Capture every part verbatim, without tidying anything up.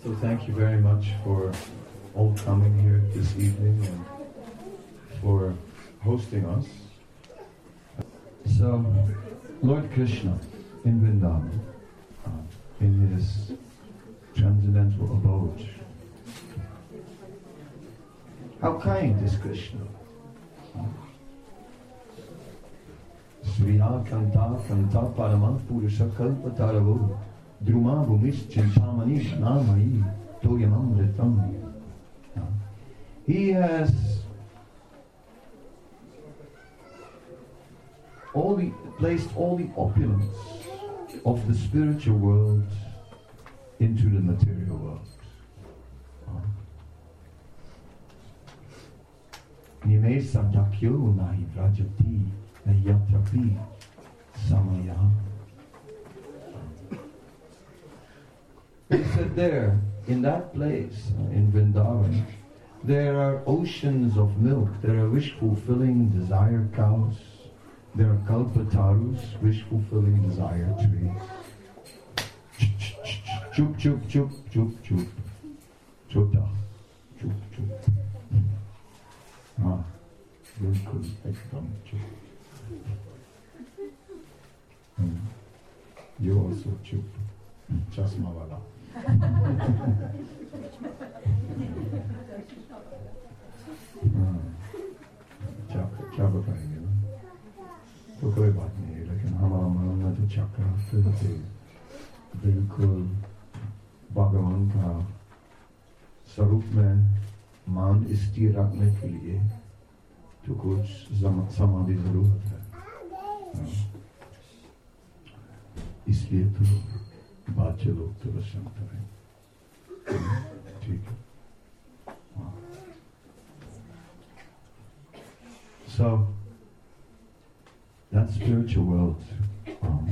So thank you very much for all coming here this evening and for hosting us. So, Lord Krishna in Vrindavan, uh, in his transcendental abode, how kind is Krishna? Sriya Kanta Kanta Parama Purusha Kalpataravo Druma Bhumis Chintamani Shnamai Toyamamritam. He has all the, placed all the opulence of the spiritual world into the material world. Nime Sadakyo Nahi Vrajati Yatrapi Samaya. He said there, in that place, uh, in Vrindavan, there are oceans of milk, there are wish-fulfilling desire cows, there are kalpatarus, wish-fulfilling desire trees. Chup, chup, chup, chup, chup. Chota. Chup, chup. Ah, bilkul, ekdam chup. Hmm. You also chup. Chasma wala. क्या बताएंगे ना तो कोई बात नहीं लेकिन हमारा मन में तो चक्र फिर से बिल्कुल भगवान का स्वरूप में मान स्थिर रखने के लिए तो कुछ समाधि जरूरत है इसलिए तो बाच्चे लोग तो दर्शन करें ठीक है So, that spiritual world um,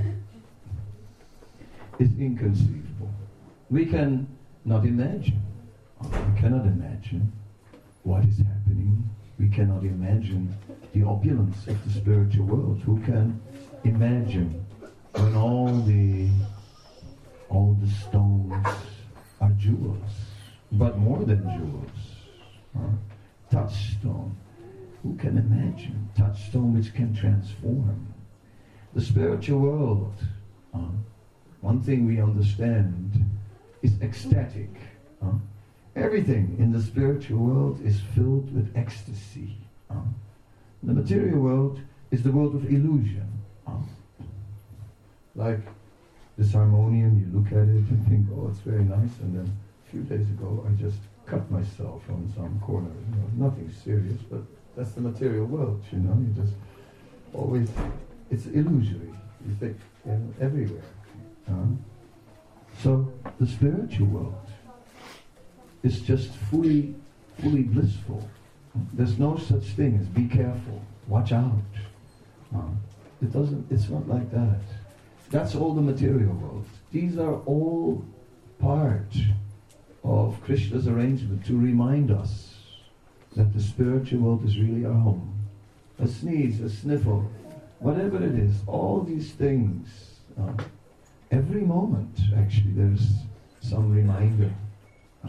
is inconceivable. We can not imagine. We cannot imagine what is happening. We cannot imagine the opulence of the spiritual world. Who can imagine when all the all the stones are jewels, but more than jewels, huh? Touchstone. Who can imagine? Touchstone which can transform. The spiritual world, uh, one thing we understand, is ecstatic. Uh, everything in the spiritual world is filled with ecstasy. Uh, the material world is the world of illusion. Uh, like this harmonium, you look at it and think, oh, it's very nice, and then a few days ago I just cut myself on some corner. You know, nothing serious, but that's the material world, you know. You just always, it's illusory. You think, you know, everywhere. Uh, so the spiritual world is just fully, fully blissful. There's no such thing as be careful, watch out. Uh, it doesn't. It's not like that. That's all the material world. These are all part of Krishna's arrangement to remind us that the spiritual world is really our home. A sneeze, a sniffle, whatever it is, all these things, uh, every moment actually there's some reminder. Uh,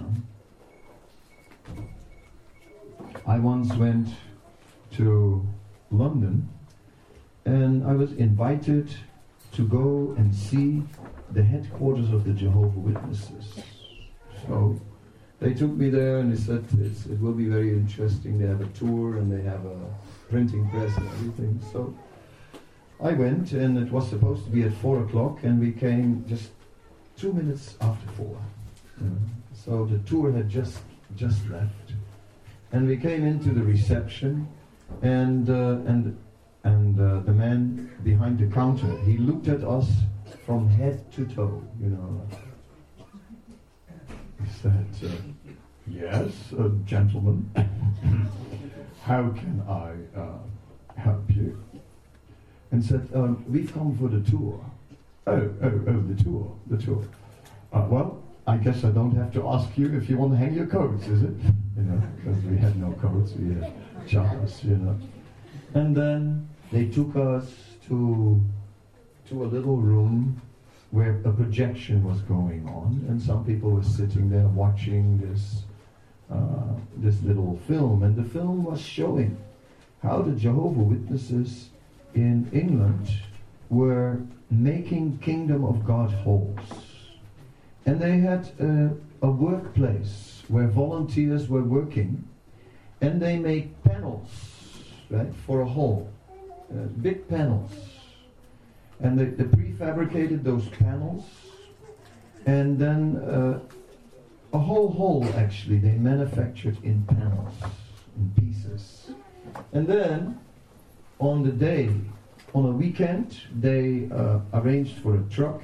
I once went to London and I was invited to go and see the headquarters of the Jehovah's Witnesses. So they took me there and they said it's, it will be very interesting. They have a tour and they have a printing press and everything. So I went and it was supposed to be at four o'clock and we came just two minutes after four. Mm. So the tour had just just left. And we came into the reception and uh, and and uh, the man behind the counter, he looked at us from head to toe, you know. He said, uh, yes, uh, gentlemen, how can I uh, help you? And said, um, we've come for the tour. Oh, oh, oh, the tour, the tour. Uh, well, I guess I don't have to ask you if you want to hang your coats, is it? You know, because we had no coats, we had chakras, you know. And then they took us to to a little room where a projection was going on, and some people were sitting there watching this uh, this little film, and the film was showing how the Jehovah Witnesses in England were making Kingdom of God halls. And they had uh, a workplace where volunteers were working, and they made panels, right, for a hall, uh, big panels. And they, they prefabricated those panels, and then uh, a whole hall actually they manufactured in panels, in pieces. And then on the day, on a weekend, they uh, arranged for a truck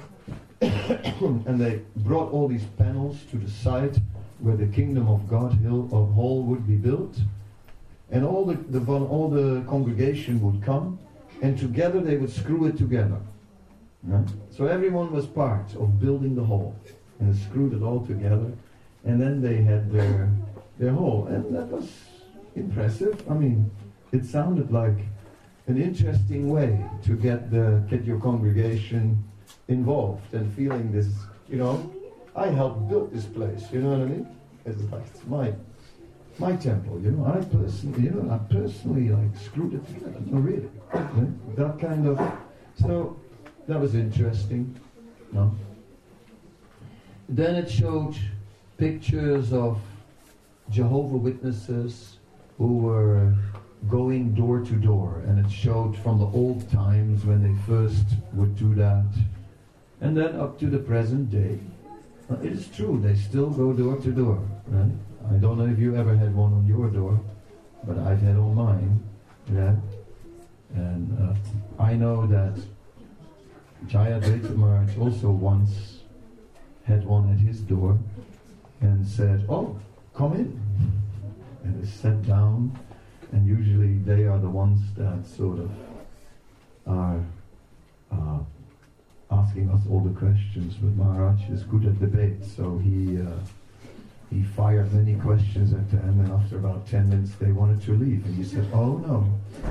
and they brought all these panels to the site where the Kingdom of God Hill or Hall would be built, and all the, the all the congregation would come, and together they would screw it together. Right? So everyone was part of building the hall, and they screwed it all together, and then they had their their hall, and that was impressive. I mean, it sounded like an interesting way to get the get your congregation involved and feeling this, you know, I helped build this place, you know what I mean? It's like it's my my temple, you know. I personally, you know, I personally like screwed it together. No, really, right? That kind of. So that was interesting. No. Then it showed pictures of Jehovah Witnesses who were going door to door, and it showed from the old times when they first would do that, and then up to the present day. Uh, it is true, they still go door to door, right? I don't know if you ever had one on your door, but I've had on mine, yeah. And uh, I know that Jaya Dvaita Maharaj also once had one at his door and said, "Oh, come in," and they sat down. And usually they are the ones that sort of are uh, asking us all the questions. But Maharaj is good at debate, so he uh, he fired many questions at the end, and after about ten minutes they wanted to leave. And he said, "Oh no,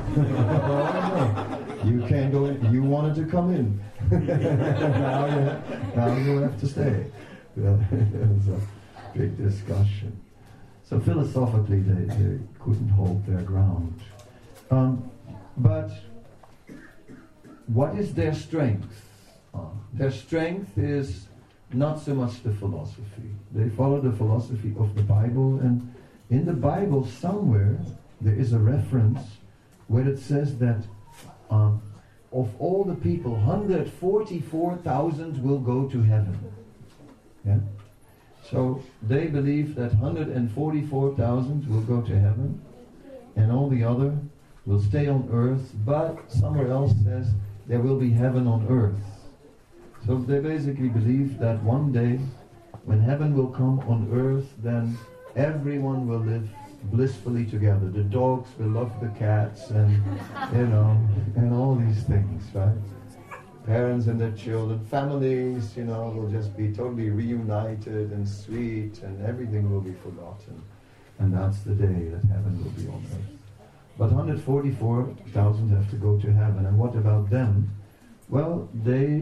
oh no, you can't go in. You wanted to come in. now, you, now you have to stay." It was a big discussion. So philosophically, they, they couldn't hold their ground. Um, but what is their strength? Uh, their strength is not so much the philosophy. They follow the philosophy of the Bible, and in the Bible somewhere there is a reference where it says that um, of all the people, one hundred forty-four thousand will go to heaven. Yeah? So they believe that one hundred forty-four thousand will go to heaven, and all the other will stay on earth, but somewhere else says there will be heaven on earth. So they basically believe that one day, when heaven will come on earth, then everyone will live blissfully together. The dogs will love the cats, and you know, and all these things, right? Parents and their children, families, you know, will just be totally reunited and sweet, and everything will be forgotten. And that's the day that heaven will be on earth. But one hundred forty-four thousand have to go to heaven. And what about them? Well, they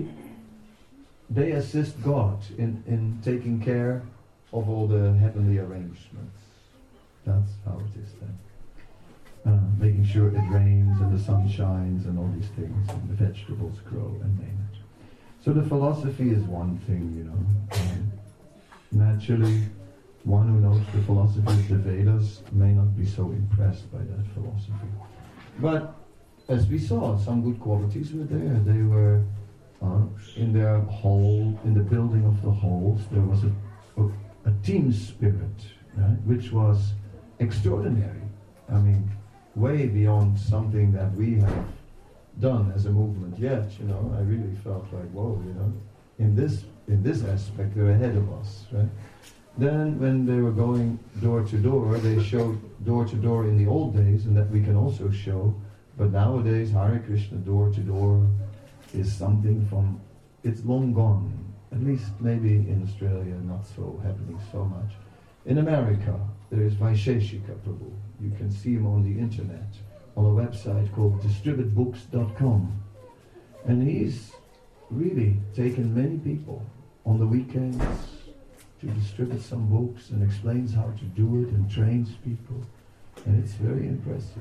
they assist God in, in taking care of all the heavenly arrangements. That's how it is then. Uh, making sure it rains and the sun shines and all these things, and the vegetables grow and name it. So the philosophy is one thing, you know. Um, naturally, one who knows the philosophy of the Vedas may not be so impressed by that philosophy. But as we saw, some good qualities were there. They were uh, in their hall, in the building of the halls, there was a, a, a team spirit, right, which was extraordinary. I mean, way beyond something that we have done as a movement yet, you know. I really felt like, whoa, you know, in this in this aspect they're ahead of us, right? Then when they were going door to door, they showed door to door in the old days, and that we can also show, but nowadays Hare Krishna door to door is something from, it's long gone, at least maybe in Australia not so happening so much. In America, there is Vaisheshika Prabhu. You can see him on the internet, on a website called distribute books dot com. And he's really taken many people on the weekends to distribute some books and explains how to do it and trains people. And it's very impressive.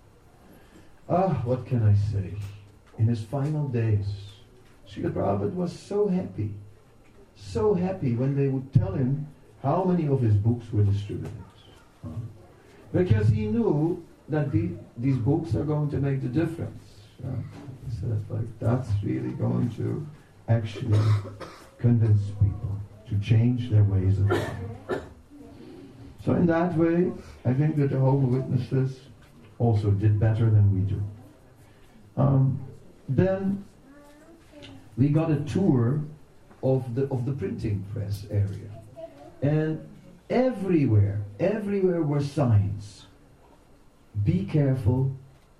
Ah, what can I say? In his final days, Srila Prabhupada was so happy, so happy when they would tell him how many of his books were distributed. Huh? Because he knew that the, these books are going to make the difference. Yeah? He said, like, that's really going to actually convince people to change their ways of life. So in that way, I think the Jehovah's Witnesses also did better than we do. Um, then we got a tour of the of the printing press area, and everywhere, everywhere were signs. Be careful,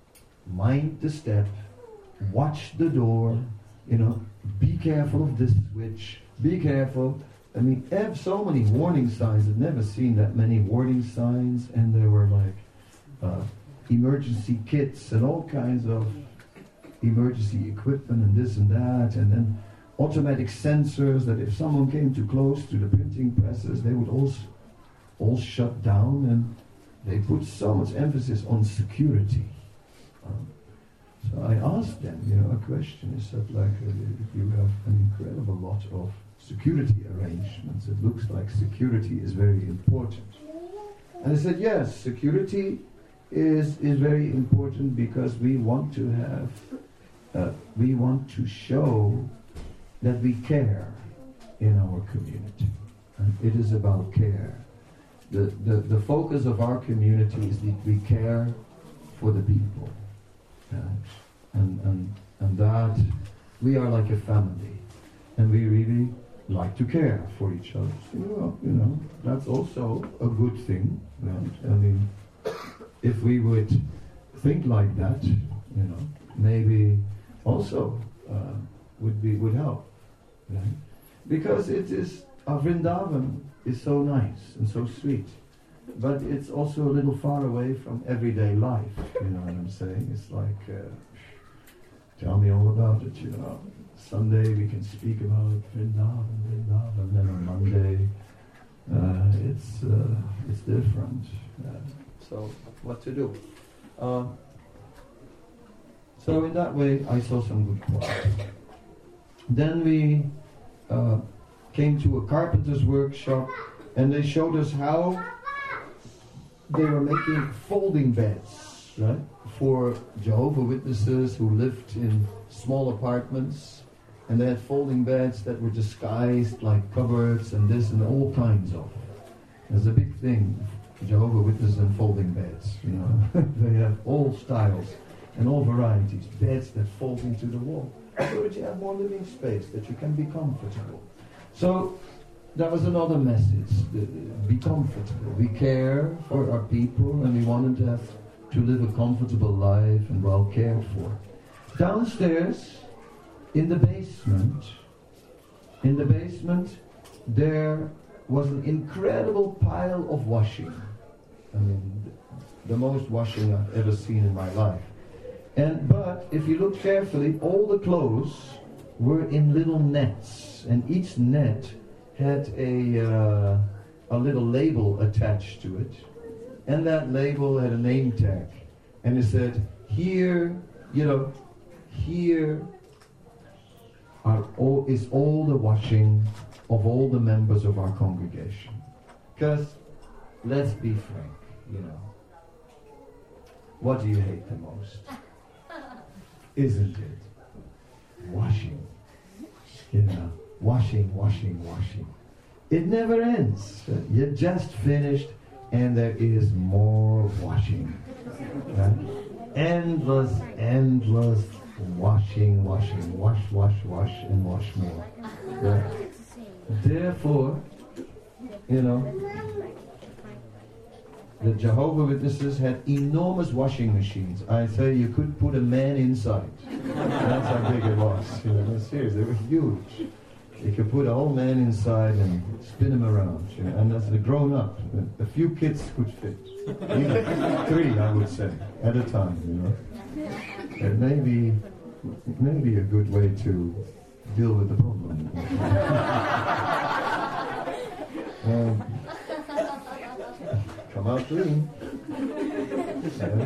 mind the step, watch the door, you know, be careful of this switch, be careful. I mean, I have so many warning signs. I've never seen that many warning signs, and there were like uh, emergency kits and all kinds of emergency equipment and this and that, and then automatic sensors that if someone came too close to the printing presses, they would all, all shut down, and they put so much emphasis on security. Um, so I asked them, you know, a question. I said, like, uh, you have an incredible lot of security arrangements. It looks like security is very important. And I said, yes, security is is very important because we want to have, uh, we want to show that we care in our community. And it is about care. The, the, the focus of our community is that we care for the people. And, and, and, and that we are like a family. And we really like to care for each other. So, well, you know, that's also a good thing. Right? I mean, if we would think like that, you know, maybe also uh, would be would help. Right? Because it is, uh, Vrindavan is so nice and so sweet, but it's also a little far away from everyday life. You know what I'm saying? It's like, uh, tell me all about it. You know, Sunday we can speak about Vrindavan, Vrindavan, and then on Monday uh, it's uh, it's different. Uh, so what to do? Uh, so in that way, I saw some good quality. Then we uh, came to a carpenter's workshop, and they showed us how they were making folding beds, right, for Jehovah's Witnesses who lived in small apartments, and they had folding beds that were disguised like cupboards and this and all kinds of. There's a big thing, Jehovah's Witnesses and folding beds, you know. They have all styles and all varieties, beds that fold into the wall, so that you have more living space, that you can be comfortable. So that was another message, be comfortable. We care for our people, and we want them to have to live a comfortable life and well cared for. Downstairs, in the basement, in the basement, there was an incredible pile of washing. I mean, the most washing I've ever seen in my life. And but if you look carefully, all the clothes were in little nets, and each net had a uh, a little label attached to it, and that label had a name tag, and it said, "Here, you know, here are all, is all the washing of all the members of our congregation." Because let's be frank, you know, what do you hate the most? Isn't it? Washing. You know, washing, washing, washing. It never ends. You just finished and there is more washing. Right? Endless, endless washing, washing, wash, wash, wash, and wash more. Right? Therefore, you know, the Jehovah's Witnesses had enormous washing machines. I say you could put a man inside. That's how big it was. You know, seriously, they were huge. You could put a whole man inside and spin him around. You know, and as a grown up, a few kids could fit. Even three, I would say, at a time. You know, it may be, it may be a good way to deal with the problem. um, come out clean. Yeah.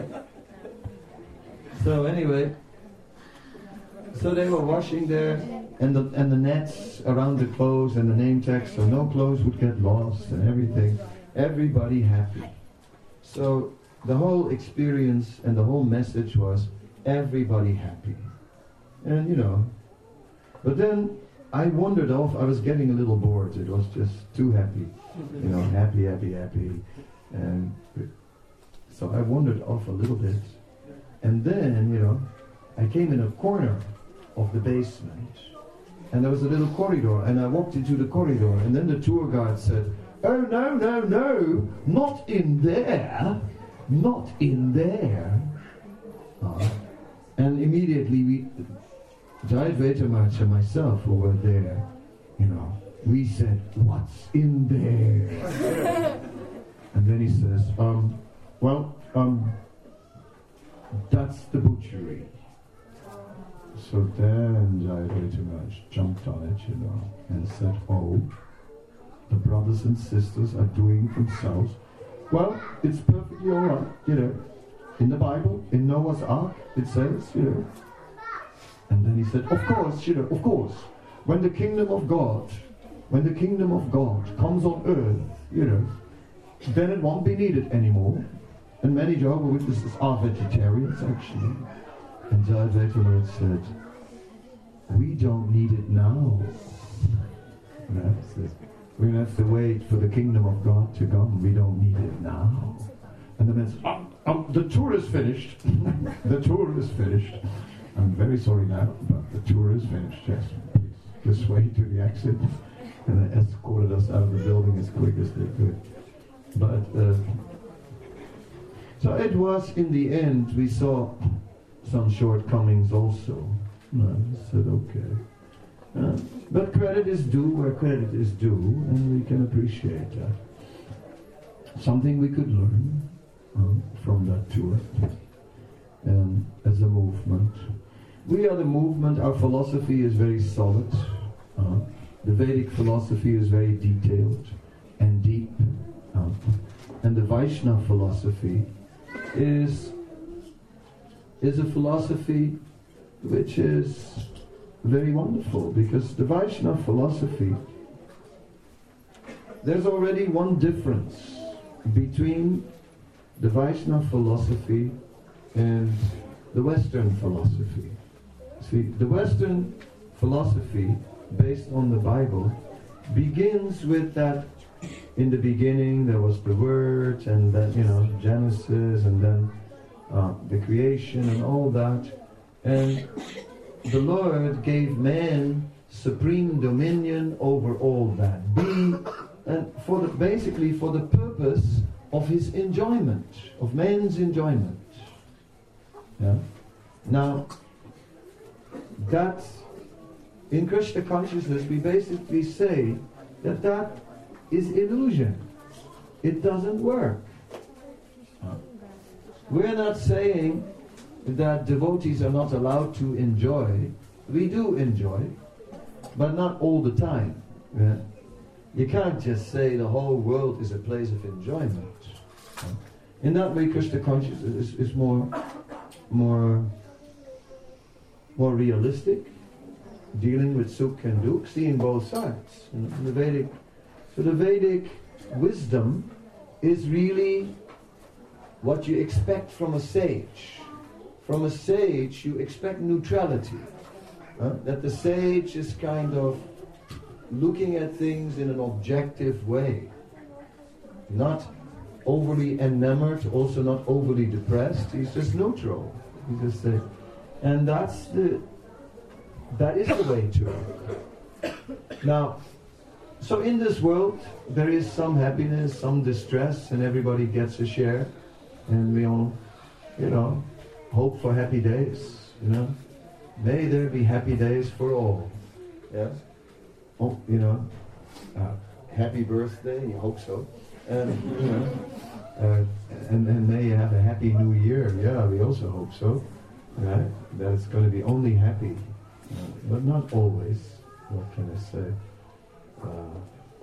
So anyway, so they were washing there, and the and the nets around the clothes and the name tags, so no clothes would get lost and everything. Everybody happy. So the whole experience and the whole message was everybody happy. And you know, but then I wandered off. I was getting a little bored. It was just too happy, you know, happy, happy, happy, and so I wandered off a little bit. And then, you know, I came in a corner of the basement, and there was a little corridor, and I walked into the corridor, and then the tour guide said, "Oh no, no, no, not in there, not in there." Uh, and immediately we, Jayad Vetamach and myself who were there, you know, we said, "What's in there?" And then he says, um, well, um, that's the butchery. So then Jayad Vetamach jumped on it, you know, and said, "Oh, the brothers and sisters are doing themselves. Well, it's perfectly all right, you know. In the Bible, in Noah's Ark, it says, you know." And then he said, "Of course, you know, of course, when the kingdom of God, when the kingdom of God comes on earth, you know, then it won't be needed anymore." And many Jehovah's Witnesses are vegetarians, actually. And Jayad Vetamach said, "We don't need it now. That's it. We're going to have to wait for the kingdom of God to come. We don't need it now." And the man said, um, um, "The tour is finished. The tour is finished. I'm very sorry now, but the tour is finished. Yes, please, this way to the exit." And they escorted us out of the building as quick as they could. But, uh, so it was, in the end, we saw some shortcomings also. And I said, okay. Uh, but credit is due where credit is due, and we can appreciate that. Something we could learn uh, from that tour um, as a movement. We are the movement. Our philosophy is very solid. Uh, the Vedic philosophy is very detailed and deep. Uh, and the Vaishnava philosophy is is a philosophy which is very wonderful, because the Vaishnava philosophy, there's already one difference between the Vaishnava philosophy and the Western philosophy. See, the Western philosophy, based on the Bible, begins with that in the beginning there was the Word, and then, you know, Genesis, and then uh, the creation and all that. And the Lord gave man supreme dominion over all that be, and for the, basically for the purpose of his enjoyment, of man's enjoyment. Yeah. Now, that in Krishna consciousness we basically say that that is illusion. It doesn't work. We're not saying that devotees are not allowed to enjoy. We do enjoy, but not all the time. Yeah? You can't just say the whole world is a place of enjoyment. In that way, Krishna consciousness is, is more, more, more realistic, dealing with sukh and dukh, seeing both sides. You know, the Vedic, so the Vedic wisdom is really what you expect from a sage. From a sage, you expect neutrality. Huh? That the sage is kind of looking at things in an objective way. Not overly enamored, also not overly depressed. He's just neutral. He just says, and that's the, that is the way to it. Now, so in this world, there is some happiness, some distress, and everybody gets a share. And we all, you know, hope for happy days, you know. May there be happy days for all. Yeah? Oh, you know, uh, happy birthday, you hope so. And, you know, uh, and, and may you have a happy new year. Yeah, we also hope so. Right? That it's going to be only happy, uh, but not always. what can I say? Uh,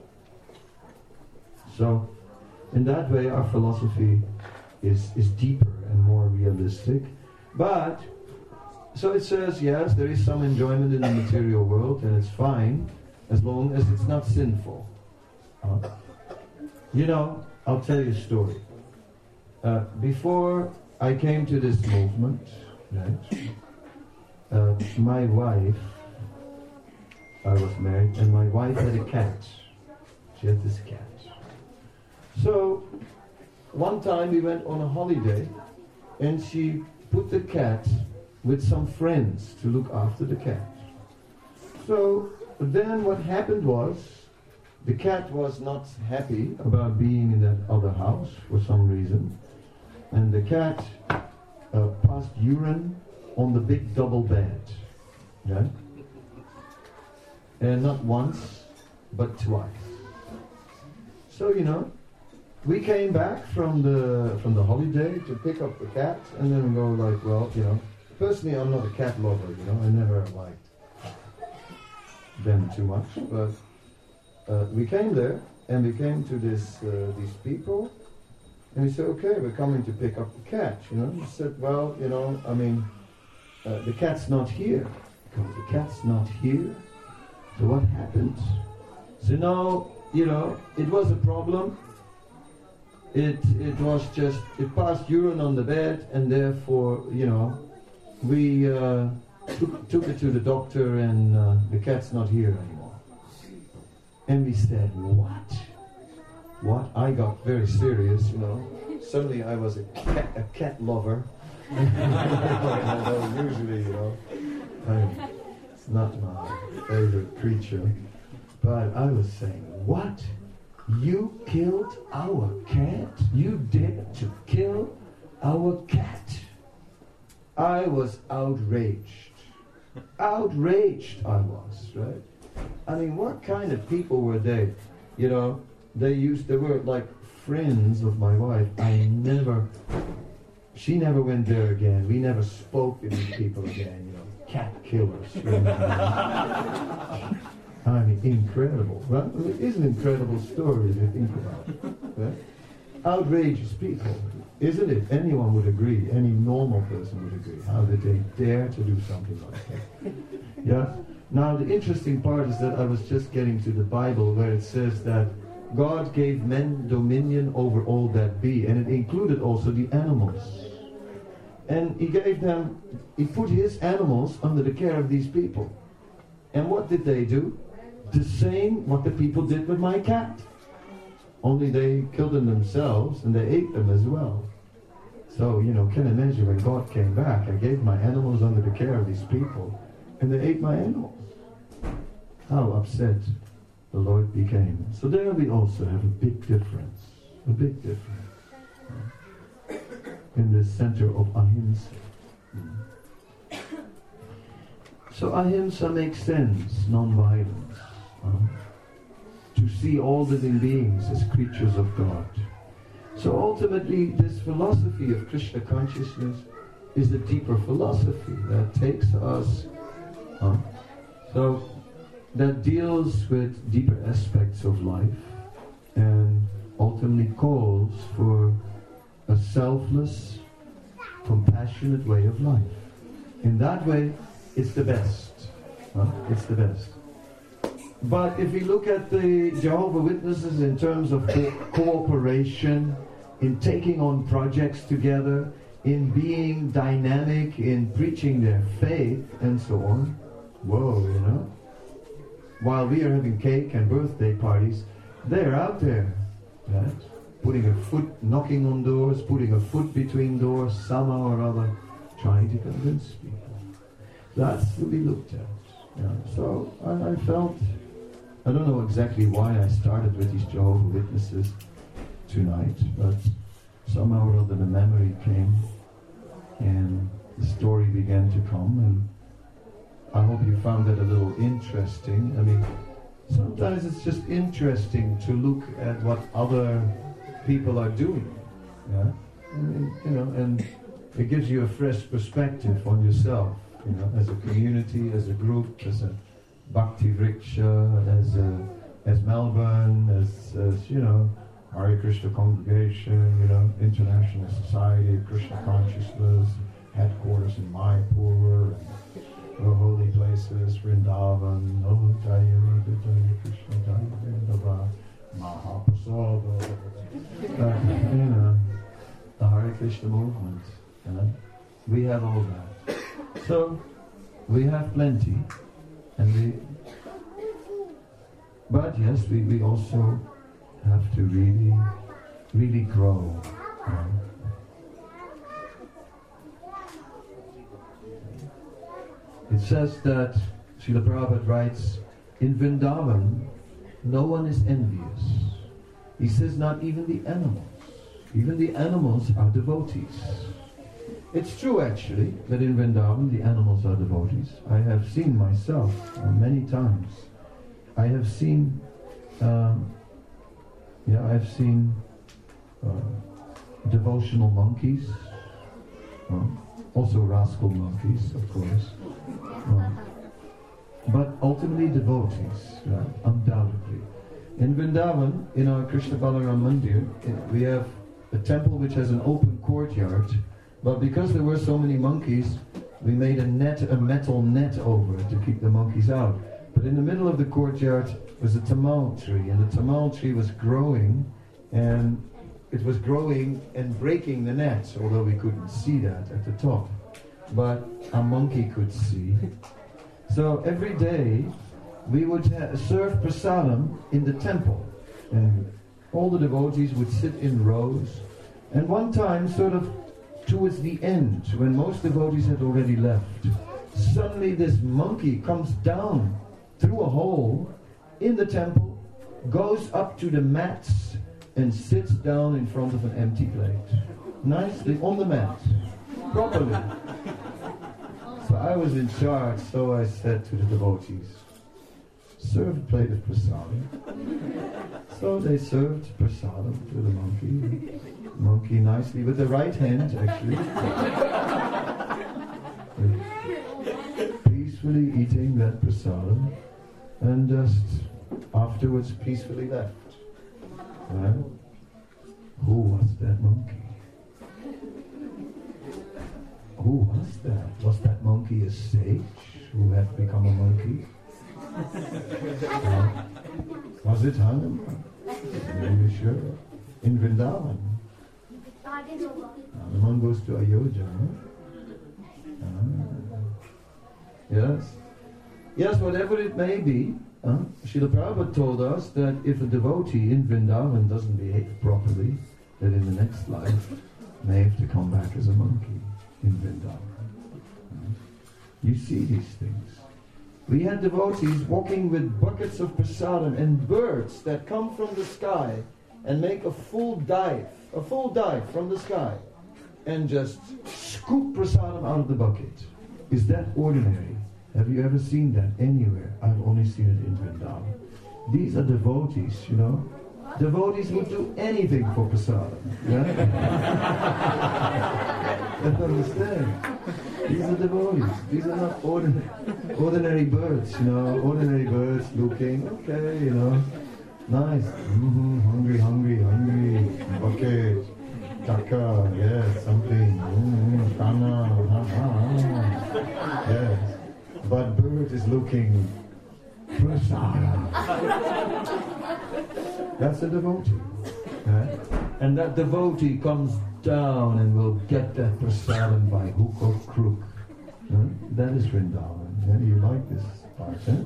so, in that way, our philosophy is, is deeper and more realistic. But, so it says, yes, there is some enjoyment in the material world, and it's fine, as long as it's not sinful. Uh, you know, I'll tell you a story. Uh, before I came to this movement, right, uh, my wife, I was married, and my wife had a cat. She had this cat. So, one time we went on a holiday, and she put the cat with some friends to look after the cat. So, then what happened was, the cat was not happy about being in that other house for some reason, and the cat uh, passed urine on the big double bed. Yeah? And not once, but twice. So, you know, we came back from the from the holiday to pick up the cat, and then we go like, well, you know, personally I'm not a cat lover, you know, I never liked them too much, but uh, we came there, and we came to this uh, these people, and we said, okay, we're coming to pick up the cat, you know. He said, well, you know, I mean, uh, the cat's not here. Because the cat's not here. So what happened? So now, you know, it was a problem. It it was just, it passed urine on the bed, and therefore, you know, we uh, took, took it to the doctor, and uh, the cat's not here anymore. And we said, what? What? I got very serious, you know. Suddenly I was a cat, a cat lover. Although usually, you know, I, it's not my favorite creature. But I was saying, what? You killed our cat? You dared to kill our cat? I was outraged. Outraged I was, right? I mean, what kind of people were they? You know, they used the word like friends of my wife. I never, she never went there again. We never spoke to these people again, you know, cat killers. I mean, incredible. Well, it is an incredible story if you think about it. Right? Outrageous people, isn't it? Anyone would agree, any normal person would agree. How did they dare to do something like that? Yeah? Now, the interesting part is that I was just getting to the Bible where it says that God gave men dominion over all that be, and it included also the animals. And he gave them, he put his animals under the care of these people. And what did they do? The same what the people did with my cat. Only they killed them themselves, and they ate them as well. So, you know, can imagine when God came back, I gave my animals under the care of these people, and they ate my animals. How upset the Lord became. So there we also have a big difference. A big difference. In the center of ahimsa. So ahimsa makes sense, non-violence. Uh, to see all living beings as creatures of God. So ultimately, this philosophy of Krishna consciousness is a deeper philosophy that takes us, uh, so that deals with deeper aspects of life and ultimately calls for a selfless, compassionate way of life. In that way, it's the best. Uh, it's the best. But if we look at the Jehovah Witnesses in terms of co- cooperation, in taking on projects together, in being dynamic, in preaching their faith, and so on, whoa, you know. While we are having cake and birthday parties, they're out there, right? Putting a foot, knocking on doors, putting a foot between doors, somehow or other, trying to convince people. That's to be looked at. Yeah. So I, I felt, I don't know exactly why I started with these Jehovah Witnesses tonight, but somehow or other the memory came and the story began to come, and I hope you found that a little interesting. I mean, sometimes it's just interesting to look at what other people are doing. Yeah? I mean, you know, and it gives you a fresh perspective on yourself, you know, as a community, as a group, as a Bhakti Vriksha, as uh, as Melbourne, as, as you know, Hare Krishna Congregation, you know, International Society of Krishna Consciousness, headquarters in Mayapur, the holy places, Vrindavan, oh Jaya Jaya Krishna Jaya Vrindava, Mahaprasada, uh, you know, the Hare Krishna movement, you know, we have all that. So, we have plenty, and we, but yes, we, we also have to really, really grow. You know. It says that, Srila Prabhupada writes, in Vrindavan, no one is envious. He says not even the animals. Even the animals are devotees. It's true actually that in Vrindavan the animals are devotees. I have seen myself uh, many times. I have seen, um, yeah, I've seen uh, devotional monkeys, uh, also rascal monkeys, of course. Uh, but ultimately devotees, right? Undoubtedly. In Vrindavan, in our Krishna Balaram Mandir, we have a temple which has an open courtyard, but because there were so many monkeys, we made a net, a metal net over it to keep the monkeys out. But in the middle of the courtyard was a tamal tree, and the tamal tree was growing, and it was growing and breaking the nets, although we couldn't see that at the top. But a monkey could see. So every day we would ha- serve prasadam in the temple, and all the devotees would sit in rows. And one time, sort of towards the end, when most devotees had already left, suddenly this monkey comes down through a hole in the temple, goes up to the mats, and sits down in front of an empty plate. Nicely on the mat, properly. So I was in charge, so I said to the devotees, serve a plate of prasadam. So they served prasadam to the monkey. Monkey nicely, with the right hand actually. Peacefully eating that prasadam, and just afterwards peacefully left. Well, who was that monkey? Who was that? Was that monkey a sage who had become a monkey? uh, was it Hanuman? Maybe sure. In Vrindavan. Hanuman goes to Ayodhya. Huh? Ah. Yes. Yes, whatever it may be, uh, Srila Prabhupada told us that if a devotee in Vrindavan doesn't behave properly, that in the next life may have to come back as a monkey in Vrindavan. Uh, you see these things. We had devotees walking with buckets of prasadam and birds that come from the sky and make a full dive, a full dive from the sky, and just scoop prasadam out of the bucket. Is that ordinary? Have you ever seen that anywhere? I've only seen it in Vrindavan. These are devotees, you know. Devotees would do anything for prasadam. Yeah? You understand? These are devotees. These are not ordinary, ordinary birds, you know. Ordinary birds looking, okay, you know. Nice. Mm-hmm. Hungry, hungry, hungry. Bucket. Taka, yes, something. Mm-hmm. Kana, ha-ha. Yes. But bird is looking prasadam. That's a devotee. Right? And that devotee comes down and will get that prasadam by hook or crook. Huh? That is Vrindavan. Yeah, you like this part, huh?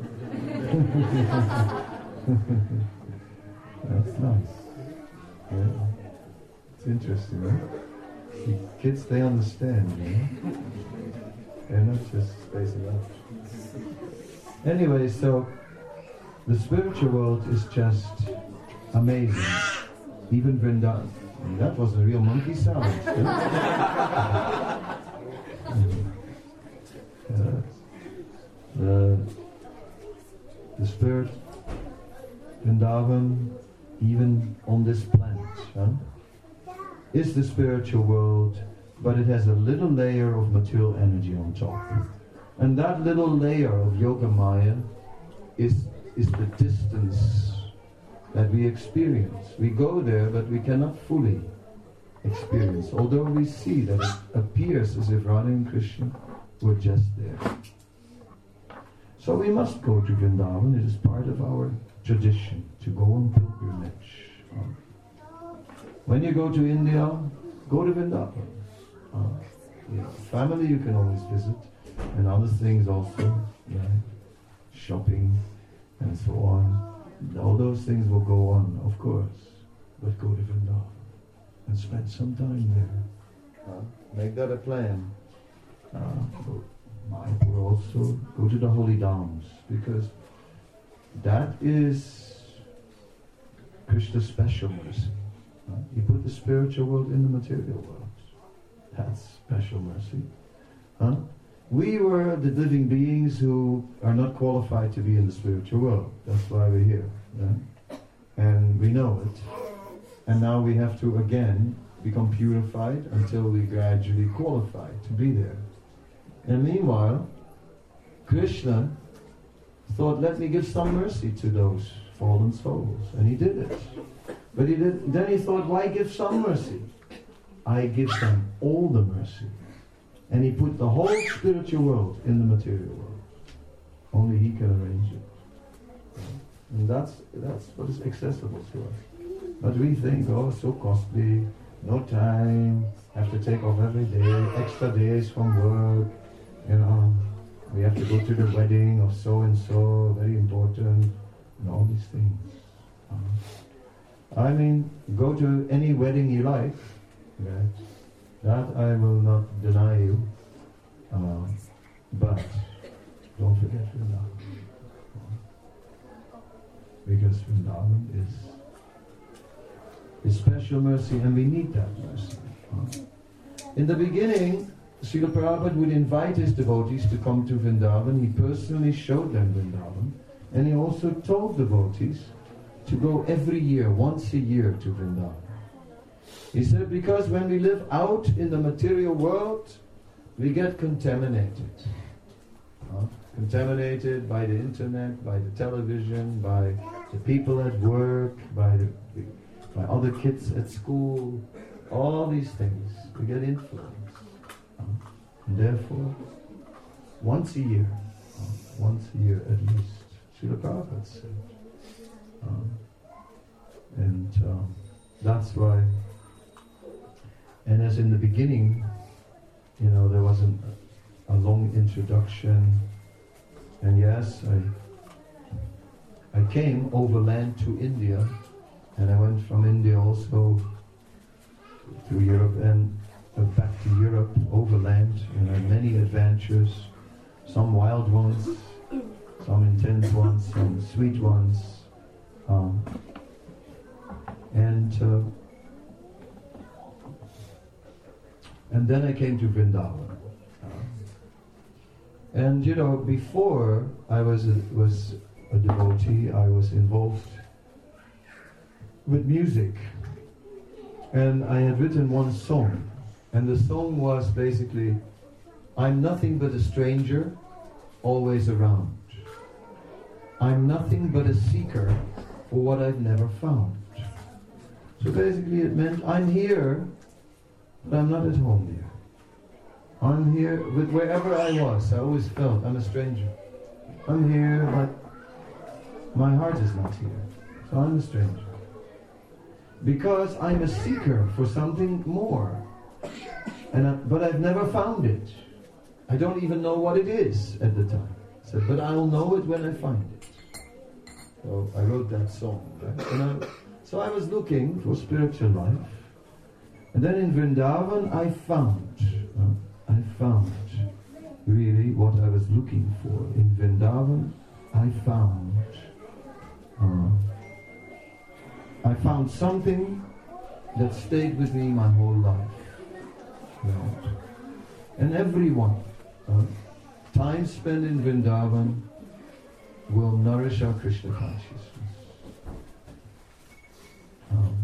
That's nice. Yeah. It's interesting, huh? The kids, they understand, you know? They're not just spacing out. Anyway, so the spiritual world is just amazing. Even Vrindavan. That was a real monkey sound. Yeah? uh, the, the spirit, Vrindavan, even on this planet, huh, is the spiritual world, but it has a little layer of material energy on top. And that little layer of Yoga Maya is, is the distance that we experience. We go there, but we cannot fully experience, although we see that it appears as if Radha and Krishna were just there. So we must go to Vrindavan. It is part of our tradition to go on pilgrimage. Uh, when you go to India, go to Vrindavan. Uh, you know, family you can always visit, and other things also, yeah, shopping and so on. All those things will go on, of course, but go to Vrindavan and spend some time there. Uh, make that a plan. Uh, Mayapur also, go to the holy dhams, because that is Krishna's special mercy. Uh, he put the spiritual world in the material world. That's special mercy. Huh? We were the living beings who are not qualified to be in the spiritual world. That's why we're here. Yeah? And we know it. And now we have to again become purified until we gradually qualify to be there. And meanwhile, Krishna thought, let me give some mercy to those fallen souls. And he did it. But he did, then he thought, why give some mercy? I give them all the mercy. And he put the whole spiritual world in the material world. Only he can arrange it. And that's, that's what is accessible to us. But we think, oh, so costly, no time, have to take off every day, extra days from work, you know, we have to go to the wedding of so-and-so, very important, and all these things. Uh, I mean, go to any wedding you like, right? That I will not deny you, uh, but don't forget Vrindavan. Because Vrindavan is, is special mercy, and we need that mercy. Uh, in the beginning, Srila Prabhupada would invite his devotees to come to Vrindavan. He personally showed them Vrindavan, and he also told devotees to go every year, once a year to Vrindavan. He said, because when we live out in the material world, we get contaminated. Uh, contaminated by the internet, by the television, by the people at work, by, the, by other kids at school, all these things. We get influenced. Uh, and therefore, once a year, uh, once a year at least, Srila Prabhupada said. Um, and um, that's why. And as in the beginning, you know, there was an, a long introduction, and yes, I I came overland to India, and I went from India also to Europe and uh, back to Europe overland, and I had many adventures, some wild ones, some intense ones, some sweet ones, um, and. Uh, And then I came to Vrindavan. And you know, before I was a, was a devotee, I was involved with music. And I had written one song. And the song was basically, I'm nothing but a stranger, always around. I'm nothing but a seeker for what I've never found. So basically it meant, I'm here, but I'm not at home here. I'm here, with wherever I was, I always felt I'm a stranger. I'm here, but my heart is not here. So I'm a stranger. Because I'm a seeker for something more. And I, but I've never found it. I don't even know what it is at the time. I said, but I'll know it when I find it. So I wrote that song. Right? And I, so I was looking for spiritual life. And then in Vrindavan, I found, uh, I found really what I was looking for. In Vrindavan, I found, uh, I found something that stayed with me my whole life. Right? And everyone, uh, time spent in Vrindavan will nourish our Krishna consciousness. Um,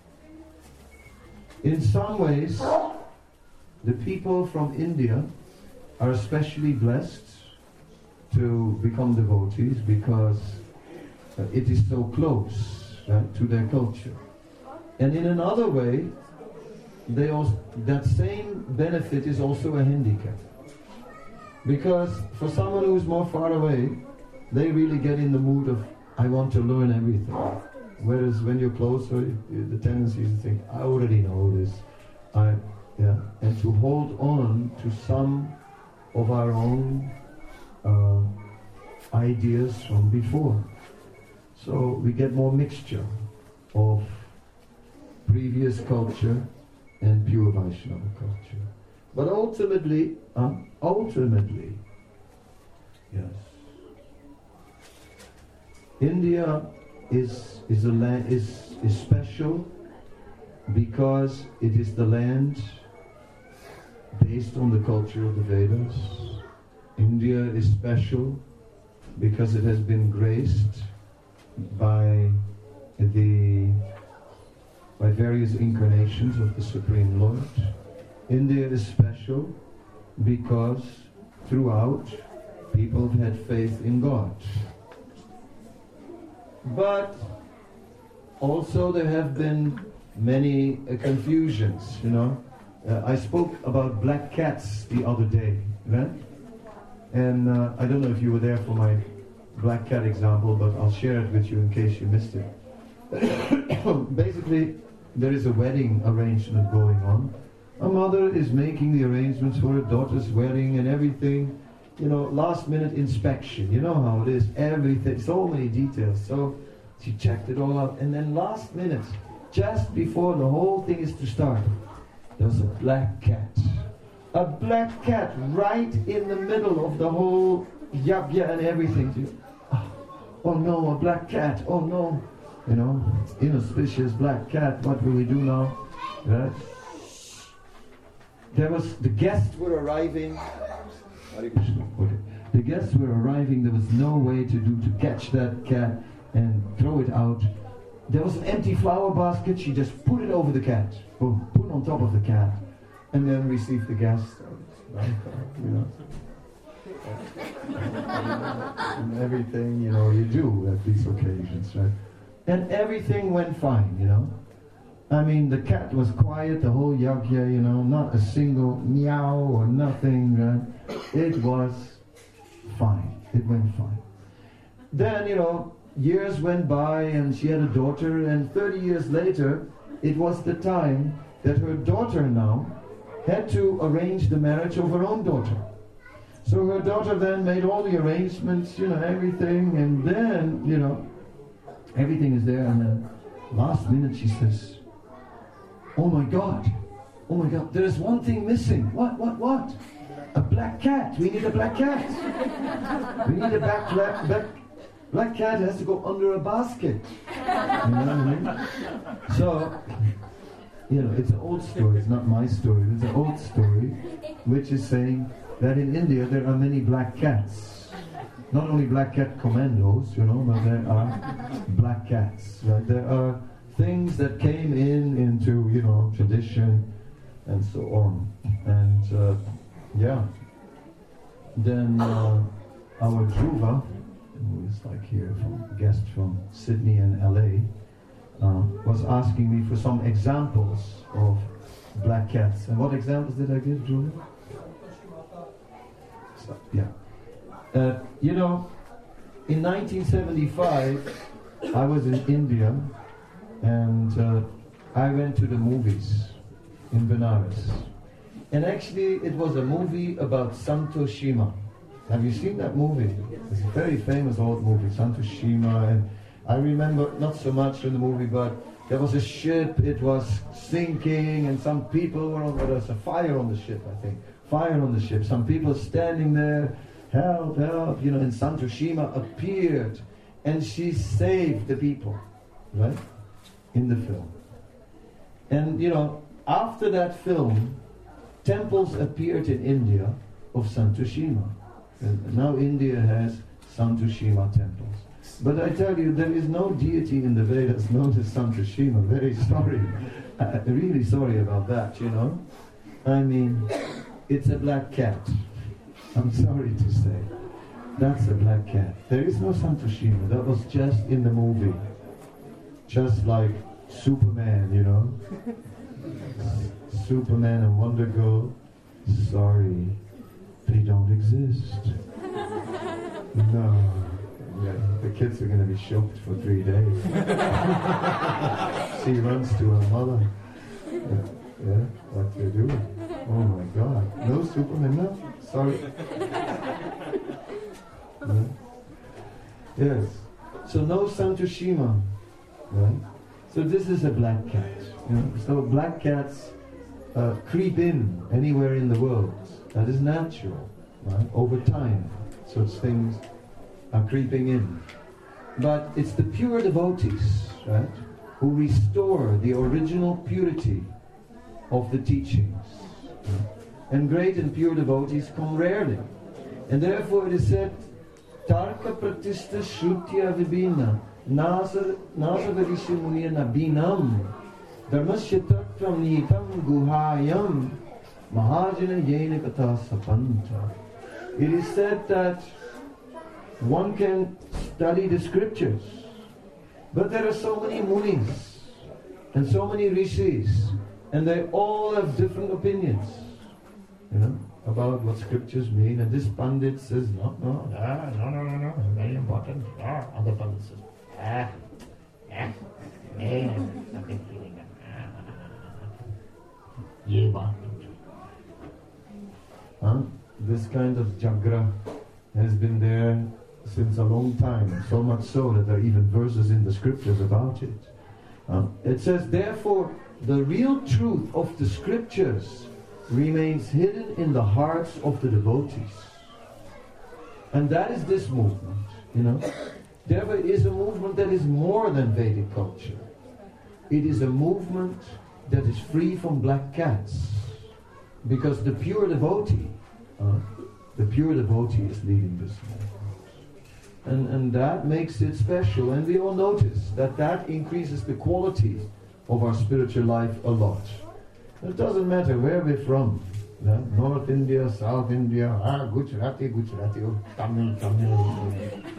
In some ways, the people from India are especially blessed to become devotees because uh, it is so close, right, to their culture. And in another way, they also, that same benefit is also a handicap. Because for someone who is more far away, they really get in the mood of, I want to learn everything. Whereas when you're closer, the tendency is to think, I already know this. I, yeah, and to hold on to some of our own uh, ideas from before. So we get more mixture of previous culture and pure Vaishnava culture. But ultimately, uh, ultimately, yes, India is is a land is is special because it is the land based on the culture of the Vedas. India is special because it has been graced by the by various incarnations of the Supreme Lord. India is special because throughout people have had faith in God. But also there have been many uh, confusions, you know. Uh, I spoke about black cats the other day, right? And uh, I don't know if you were there for my black cat example, but I'll share it with you in case you missed it. Basically, there is a wedding arrangement going on. A mother is making the arrangements for her daughter's wedding and everything. You know, last minute inspection. You know how it is. Everything, so many details. So she checked it all out. And then last minute, just before the whole thing is to start, there was a black cat. A black cat right in the middle of the whole yabya and everything. Oh no, a black cat. Oh no. You know, inauspicious black cat. What will we do now? Right? There was, the guests were arriving. Okay. The guests were arriving. There was no way to do to catch that cat and throw it out. There was an empty flower basket. She just put it over the cat, or put it on top of the cat, and then received the guests. Right? You know, and everything, you know, you do at these occasions, right? And everything went fine, you know. I mean, the cat was quiet, the whole yagya, you know, not a single meow or nothing. Right? It was fine. It went fine. Then, you know, years went by and she had a daughter, and thirty years later, it was the time that her daughter now had to arrange the marriage of her own daughter. So her daughter then made all the arrangements, you know, everything, and then, you know, everything is there, and then last minute she says, oh my God, oh my God, there is one thing missing. What, what, what? A black cat. We need a black cat. We need a black, black, black, black cat has to go under a basket. You know what I mean? So, you know, it's an old story. It's not my story. It's an old story, which is saying that in India there are many black cats. Not only black cat commandos, you know, but there are black cats. Right? There are things that came in into, you know, tradition and so on. And uh, yeah, then uh, our Dhruva, who is like here, from a guest from Sydney and L A, uh, was asking me for some examples of black cats. And what examples did I give, Dhruva? So, yeah. Uh, you know, in nineteen seventy-five, I was in India, and uh, I went to the movies in Benares. And actually, it was a movie about Santoshima. Have you seen that movie? It's a very famous old movie, Santoshima. And I remember not so much in the movie, but there was a ship, it was sinking, and some people were on, there was a fire on the ship, I think. Fire on the ship. Some people standing there, help, help, you know, and Santoshima appeared, and she saved the people, right? In the film. And, you know, after that film, temples appeared in India of Santoshima. And now India has Santoshima temples. But I tell you, there is no deity in the Vedas known as Santoshima. Very sorry. Uh, really sorry about that, you know. I mean, it's a black cat. I'm sorry to say. That's a black cat. There is no Santoshima. That was just in the movie. Just like Superman, you know. Superman and Wonder Girl. Sorry, they don't exist. No. Yeah, the kids are going to be shocked for three days. She runs to her mother. Yeah, yeah, what they're doing. Oh my God. No Superman, no? Sorry. Yeah. Yes. So no Santoshima. Right? So this is a black cat. You know? So black cats uh, creep in anywhere in the world. That is natural. Right? Over time, such things are creeping in. But it's the pure devotees, right, who restore the original purity of the teachings. Right? And great and pure devotees come rarely. And therefore it is said, Tarka pratista shrutya vibhina nasa varishi muniya nabinam dharmasya tattvam nitam guhayam mahajana yena katha sapanta. It is said that one can study the scriptures, but there are so many munis and so many rishis, and they all have different opinions, you know, about what scriptures mean. And this Pandit says, no, no, ah, no, no, no, no, it's very important. Ah, other Pandit says, ah, ah, eh, nothing feeling it. Ah, huh? This kind of jagra has been there since a long time, so much so that there are even verses in the scriptures about it. Uh, it says, therefore, the real truth of the scriptures remains hidden in the hearts of the devotees. And that is this movement, you know. There is a movement that is more than Vedic culture. It is a movement that is free from black cats. Because the pure devotee, uh, the pure devotee is leading this movement. And, and that makes it special. And we all notice that that increases the quality of our spiritual life a lot. It doesn't matter where we're from. Yeah? North India, South India, ah, Gujarati, Gujarati, oh, Tamil, Tamil.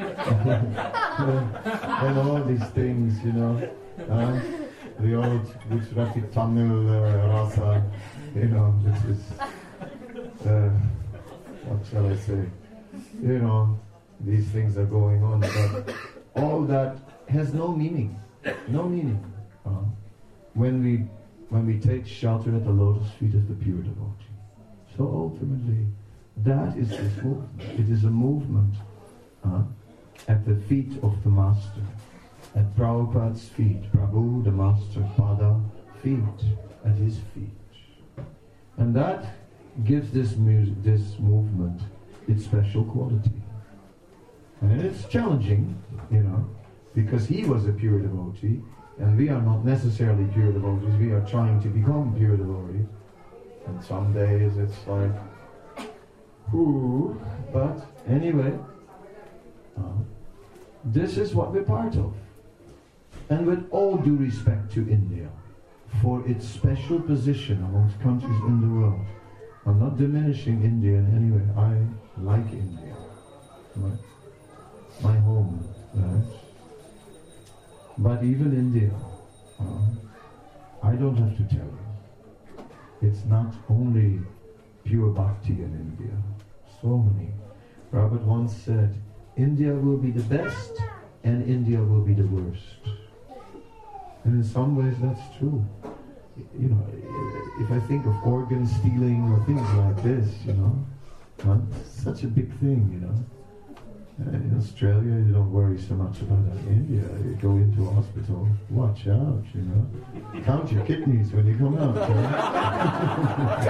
And all these things, you know. Uh, the old Gujarati Tamil uh, rasa, you know, which is, uh, what shall I say, you know, these things are going on, but all that has no meaning, no meaning. Uh, when we when we take shelter at the lotus feet of the pure devotee. So ultimately, that is this movement. It is a movement uh, at the feet of the Master, at Prabhupada's feet, Prabhu, the Master, Pada, feet, at his feet. And that gives this music, this movement its special quality. And it's challenging, you know, because he was a pure devotee, and we are not necessarily pure devotees. We are trying to become pure devotees. And some days it's like, ooh, but anyway, uh, this is what we're part of. And with all due respect to India, for its special position amongst countries in the world, I'm not diminishing India in any way. I like India. Right? My home, right? But even India, uh, I don't have to tell you. It's not only pure bhakti in India. So many. Robert once said, India will be the best and India will be the worst. And in some ways that's true. You know, if I think of organ stealing or things like this, you know, huh? Such a big thing, you know. In Australia, you don't worry so much about that. In India, you go into a hospital, watch out, you know. Count your kidneys when you come out. Right?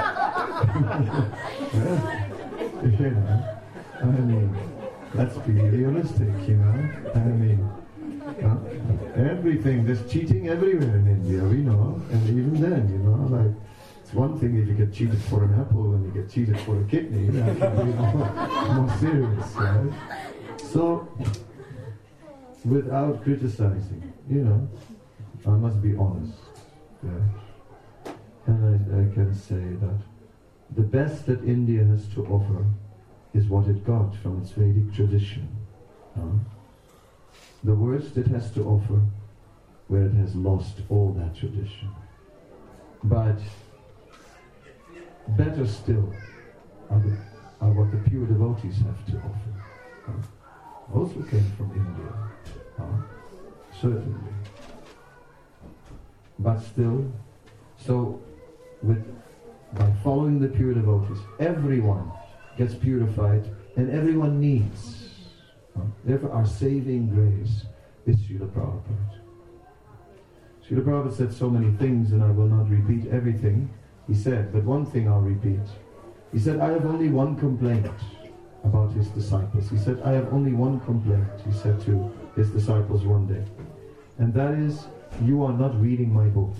Yeah. You know, I mean, let's be realistic, you know. I mean, uh, everything, there's cheating everywhere in India, we know. And even then, you know, like, it's one thing if you get cheated for an apple and you get cheated for a kidney, that can be more, more serious, right? So, without criticizing, you know, I must be honest. Yeah. And I, I can say that the best that India has to offer is what it got from its Vedic tradition. Huh? The worst it has to offer, where it has lost all that tradition. But better still are, the, are what the pure devotees have to offer. Huh? Also came from India. Huh? Certainly. But still, so with by following the pure devotees, everyone gets purified and everyone needs. Huh? Therefore our saving grace is Srila Prabhupada. Srila Prabhupada said so many things, and I will not repeat everything he said, but one thing I'll repeat. He said, I have only one complaint about his disciples. He said, I have only one complaint, he said to his disciples one day. And that is, you are not reading my books.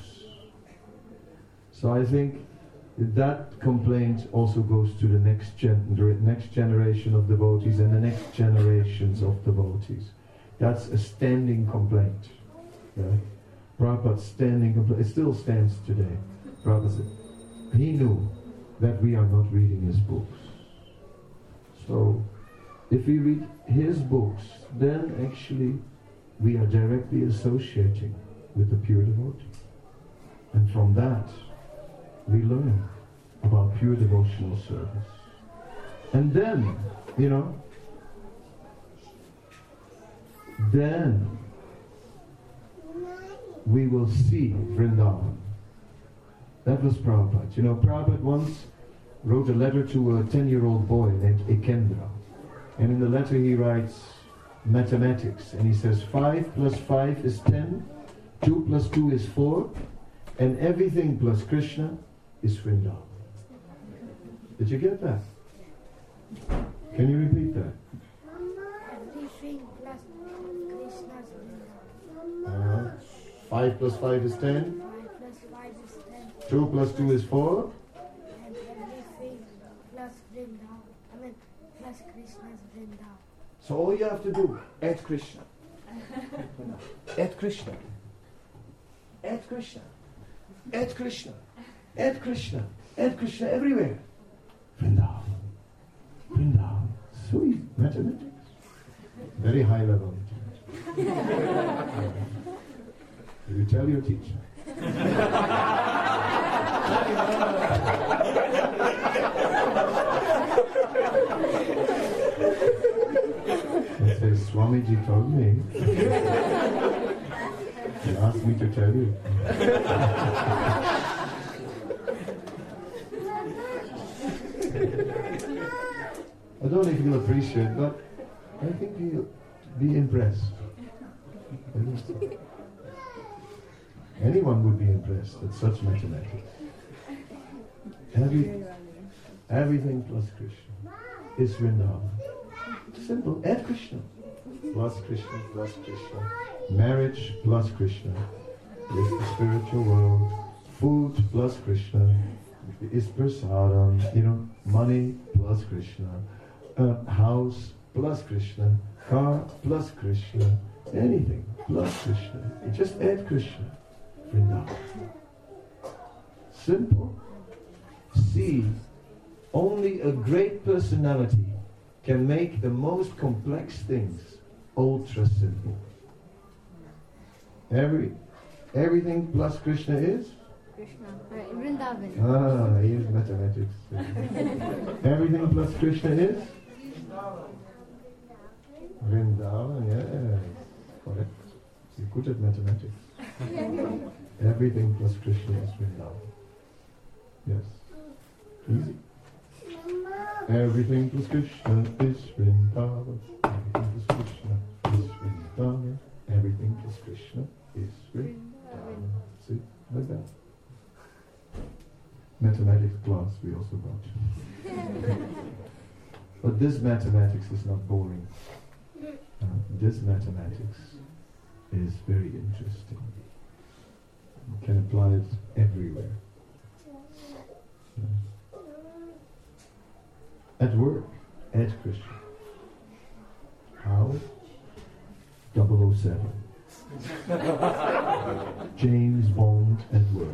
So I think that complaint also goes to the next gen the next generation of devotees and the next generations of devotees. That's a standing complaint. Right? Prabhupada's standing complaint, it still stands today. Prabhupada said, he knew that we are not reading his books. So, if we read his books, then actually we are directly associating with the pure devotee. And from that, we learn about pure devotional service. And then, you know, then we will see Vrindavan. That was Prabhupada. You know, Prabhupada once wrote a letter to a ten-year-old boy named Ekendra. And in the letter he writes mathematics. And he says, five plus five is ten, two plus two is four, and everything plus Krishna is Vrindavan. Did you get that? Can you repeat that? Everything plus Krishna's Vrindavan. Uh, five plus five is ten. Five plus five is ten. Two plus two is four. And everything plus Vrindavan. I mean, plus Krishna's Vrindavan. So all you have to do, add Krishna. Add Krishna. Add Krishna. Add Krishna. Add Krishna. Add Krishna everywhere. Vrindavan. Vrindavan. Sweet mathematics. Very high level mathematics. You tell your teacher. He says, Swamiji told me. He asked me to tell you. I don't know if you'll appreciate, but I think you'll be impressed. Anyone would be impressed at such mathematics. Every, everything plus Krishna is Vrindavan. Simple. Add Krishna. Plus Krishna, plus Krishna. Marriage plus Krishna is the spiritual world. Food plus Krishna is prasadam. You know, money plus Krishna. Uh, house plus Krishna. Car plus Krishna. Anything plus Krishna. You just add Krishna. Vrindavan. Simple. See, only a great personality can make the most complex things ultra simple. Every, everything plus Krishna is? Krishna. Right, Vrindavan. Ah, here's mathematics. Everything plus Krishna is? Vrindavan, yes. Correct. You're good at mathematics. Everything plus Krishna is Vrindavan. Yes. Easy. Everything plus Krishna is Vrindavan. Everything plus Krishna is Vrindavan. Everything plus Krishna is Vrindavan. See? Like that. Mathematics class we also got. But this mathematics is not boring. Uh, this mathematics is very interesting. You can apply it everywhere. Yeah. At work, add Krishna. How? double oh seven. James Bond at work.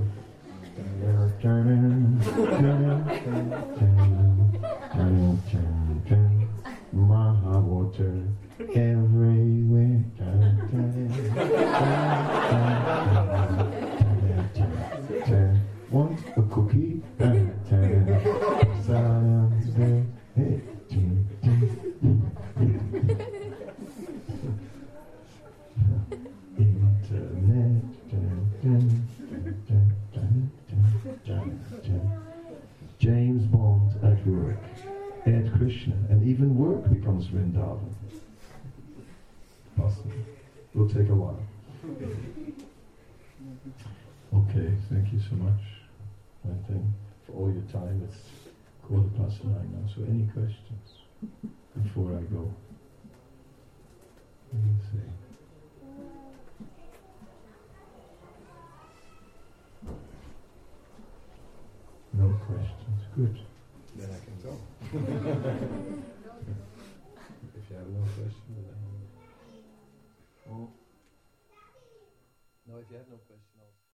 want a cookie? Hey, Internet. James Bond at work. Ed Krishna. And even work becomes Vrindavan. Possible. Will take a while. Okay, thank you so much, I think, for all your time. It's quarter past nine now, so any questions before I go? Let me see. No questions, good. Then I can go. If you have no questions, then I will. Oh. No, if you have no questions, I'll